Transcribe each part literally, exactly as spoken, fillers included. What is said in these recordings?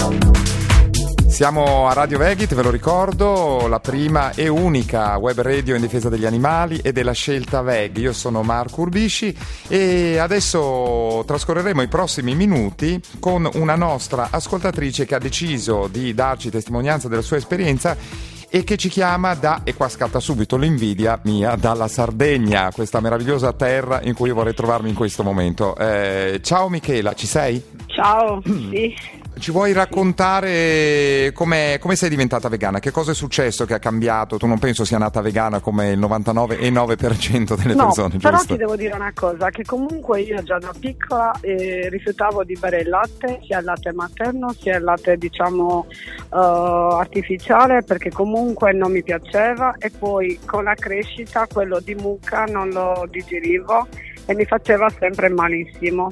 Siamo a Radio Vegit, ve lo ricordo, la prima e unica web radio in difesa degli animali e della scelta Veg. Io sono Marco Urbisci e adesso trascorreremo i prossimi minuti con una nostra ascoltatrice che ha deciso di darci testimonianza della sua esperienza e che ci chiama da, e qua scatta subito l'invidia mia, dalla Sardegna, questa meravigliosa terra in cui io vorrei trovarmi in questo momento. Eh, ciao Michela, ci sei? Ciao, sì. Ci vuoi raccontare come sei diventata vegana? Che cosa è successo che ha cambiato? Tu non penso sia nata vegana come il novantanove virgola nove per cento delle no, persone, però giusto? Ti devo dire una cosa, che comunque io già da piccola eh, rifiutavo di bere il latte, sia il latte materno sia il latte diciamo uh, artificiale, perché comunque non mi piaceva, e poi con la crescita quello di mucca non lo digerivo e mi faceva sempre malissimo.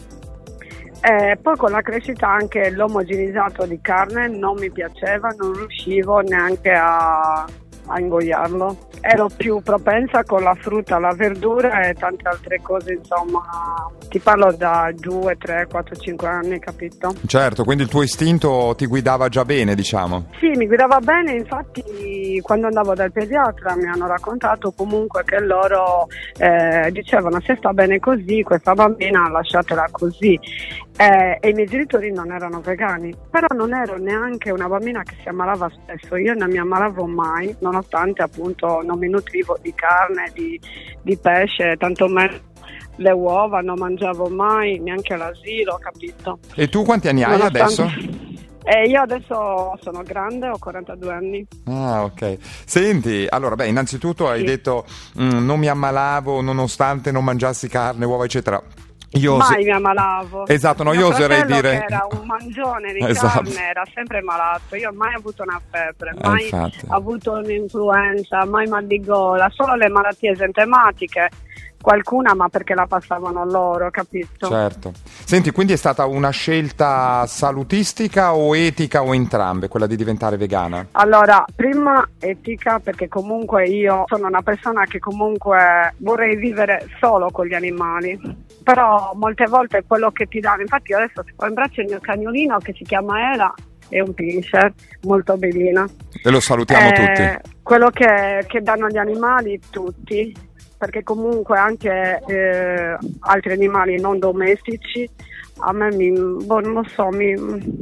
Eh, poi con la crescita anche l'omogenizzato di carne non mi piaceva, non riuscivo neanche a, a ingoiarlo. Ero più propensa con la frutta, la verdura e tante altre cose, insomma, ti parlo da due, tre, quattro, cinque anni, capito? Certo, quindi il tuo istinto ti guidava già bene, diciamo. Sì, mi guidava bene, infatti quando andavo dal pediatra mi hanno raccontato comunque che loro eh, dicevano se sta bene così, questa bambina lasciatela così. Eh, e i miei genitori non erano vegani, però non ero neanche una bambina che si ammalava spesso, io non mi ammalavo mai, nonostante appunto non mi nutrivo di carne, di, di pesce, tanto meno le uova non mangiavo mai, neanche all'asilo, capito? E tu quanti anni hai nonostante... adesso? Eh, io adesso sono grande, ho quarantadue anni. Ah, ok. Senti, allora, beh, innanzitutto hai sì. detto mm, non mi ammalavo nonostante non mangiassi carne, uova, eccetera. Io mai se... mi ammalavo. Esatto, no, mio io oserei dire che era un mangione di esatto. carne, era sempre malato. Io mai ho avuto una febbre, mai eh, ho avuto un'influenza, mai mal di gola, solo le malattie esentematiche, qualcuna ma perché la passavano loro, capito? Certo. Senti, quindi è stata una scelta salutistica o etica o entrambe, quella di diventare vegana? Allora, prima etica, perché comunque io sono una persona che comunque vorrei vivere solo con gli animali, però molte volte quello che ti danno, infatti io adesso ho in braccio il mio cagnolino che si chiama Ela, è un pinscher, molto bellina. E lo salutiamo eh, tutti. Quello che, che danno gli animali tutti, perché comunque anche eh, altri animali non domestici a me mi, boh, non lo so, mi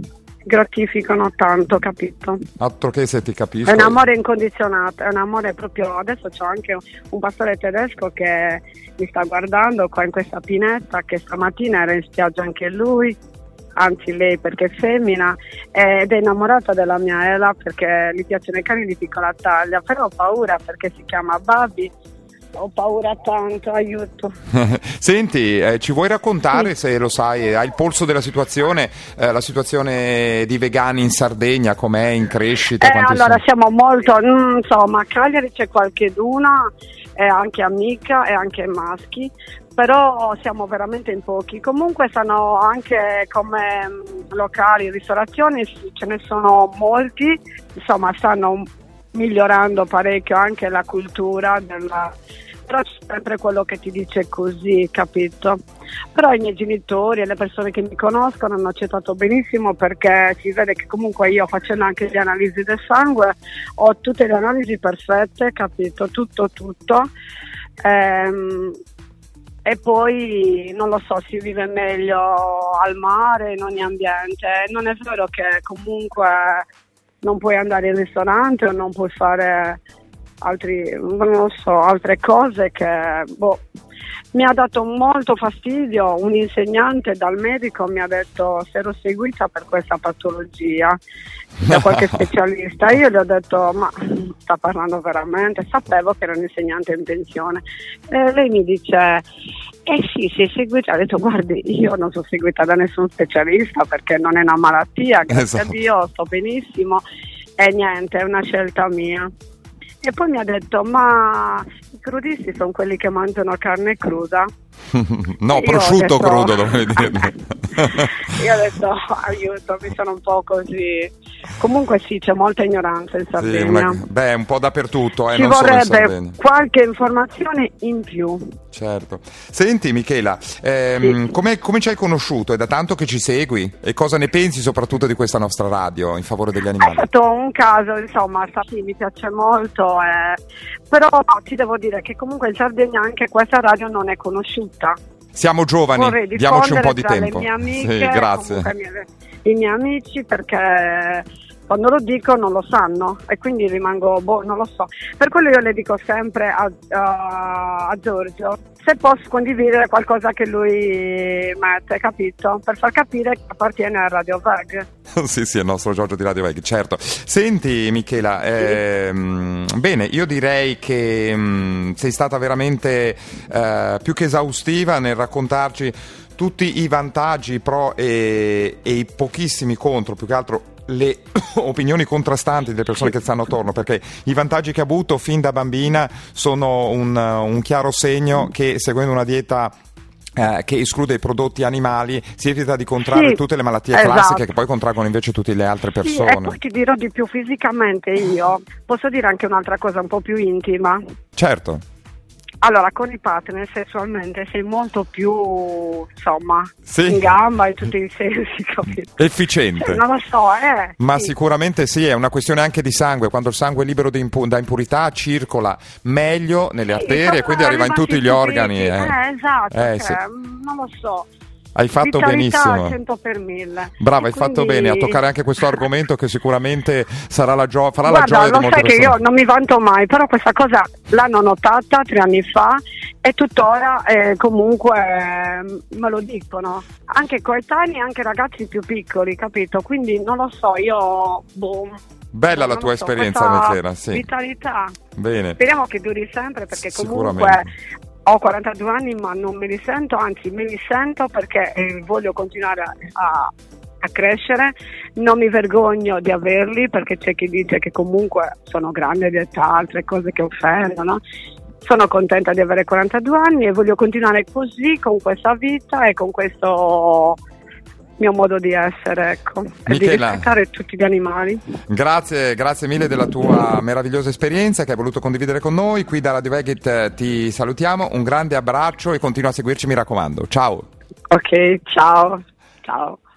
gratificano tanto, capito? Altro che se ti capisco. È un amore incondizionato, è un amore proprio. Adesso c'ho anche un pastore tedesco che mi sta guardando qua in questa pineta, che stamattina era in spiaggia anche lui, anzi lei perché è femmina, ed è innamorata della mia Ela perché gli piacciono i cani di piccola taglia, però ho paura perché si chiama Babi. Ho paura tanto, aiuto. Senti, eh, ci vuoi raccontare, sì. se lo sai, hai il polso della situazione, eh, la situazione di vegani in Sardegna, com'è, in crescita? Eh, allora sono? siamo molto, mm, insomma, a Cagliari c'è qualcheduna, è anche amica e anche maschi, però siamo veramente in pochi. Comunque stanno anche come mh, locali, ristorazioni, ce ne sono molti, insomma stanno migliorando parecchio anche la cultura della... però c'è sempre quello che ti dice così, capito? Però i miei genitori e le persone che mi conoscono hanno accettato benissimo, perché si vede che comunque io, facendo anche le analisi del sangue, ho tutte le analisi perfette, capito? Tutto tutto ehm, e poi non lo so, si vive meglio al mare, in ogni ambiente. Non è vero che comunque non puoi andare in ristorante o non puoi fare altri, non lo so, altre cose che boh. Mi ha dato molto fastidio un insegnante dal medico, mi ha detto se ero seguita per questa patologia da qualche specialista. Io gli ho detto ma sta parlando veramente? Sapevo che era un insegnante in pensione. E lei mi dice eh sì, sei seguita. Ho detto guardi, io non sono seguita da nessun specialista perché non è una malattia, grazie esatto. a Dio sto benissimo, e niente, è una scelta mia. E poi mi ha detto ma i crudisti sono quelli che mangiano carne cruda? No, prosciutto detto... crudo dovrei dire. Io ho detto aiuto, mi sono un po' così Comunque sì, c'è molta ignoranza in Sardegna. Sì, una, beh, un po' dappertutto, eh, Ci non solo in vorrebbe Sardegna. qualche informazione in più. Certo. Senti Michela, ehm, Sì. come, come ci hai conosciuto? È da tanto che ci segui? E cosa ne pensi soprattutto di questa nostra radio in favore degli È animali? stato un caso, insomma, sì, mi piace molto, eh, però ti devo dire che comunque in Sardegna anche questa radio non è conosciuta. Siamo giovani, Vorrei diamoci un po' di diffondere tempo. tra le mie amiche, Sì, grazie. comunque i miei, i miei amici, perché quando lo dico non lo sanno e quindi rimango, boh, non lo so. Per quello io le dico sempre a, a, a Giorgio se posso condividere qualcosa che lui mette, capito? Per far capire che appartiene a Radio Veg. Sì, sì, è il nostro Giorgio di Radio Veg, certo. Senti Michela, Sì. ehm, bene, io direi che mh, sei stata veramente eh, più che esaustiva nel raccontarci tutti i vantaggi, i pro e, e i pochissimi contro, più che altro le opinioni contrastanti delle persone che stanno attorno, perché i vantaggi che ha avuto fin da bambina sono un, un chiaro segno che seguendo una dieta Eh, che esclude i prodotti animali si evita di contrarre Sì, tutte le malattie esatto. classiche che poi contraggono invece tutte le altre Sì, persone. e poi ti dirò di più fisicamente io. Posso dire anche un'altra cosa un po' più intima? Certo. Allora, con i partner sessualmente sei molto più, insomma, Sì. in gamba in tutti i sensi, capito? Efficiente. Cioè, non lo so, eh. Ma sì. sicuramente sì, è una questione anche di sangue. Quando il sangue è libero di impu- da impurità circola meglio nelle Sì, arterie e quindi arriva in tutti gli organi. Eh, Eh. esatto, Eh, cioè, sì. non lo so. Hai fatto Vitalità benissimo. al cento per mille. Brava, E hai fatto quindi- bene a toccare anche questo argomento che sicuramente sarà la gio- farà Guarda, la gioia lo di molte sai che persone. io non mi vanto mai, però questa cosa l'hanno notata tre anni fa e tuttora eh, comunque eh, me lo dicono. Anche coetanei, anche ragazzi più piccoli, capito? Quindi non lo so, io... Boh, Bella la non tua lo so, esperienza, questa Michela, sì. vitalità. Bene. Speriamo che duri sempre perché Sicuramente. comunque ho quarantadue anni ma non me li sento, anzi me li sento perché eh, voglio continuare a, a, a crescere, non mi vergogno di averli perché c'è chi dice che comunque sono grande di età, altre cose che offendono. Sono contenta di avere quarantadue anni e voglio continuare così con questa vita e con questo mio modo di essere, ecco, e di Michela, rispettare tutti gli animali. Grazie, grazie mille della tua meravigliosa esperienza che hai voluto condividere con noi. Qui da Radio Vegit ti salutiamo, un grande abbraccio e continua a seguirci, mi raccomando. Ciao. Ok, ciao. Ciao.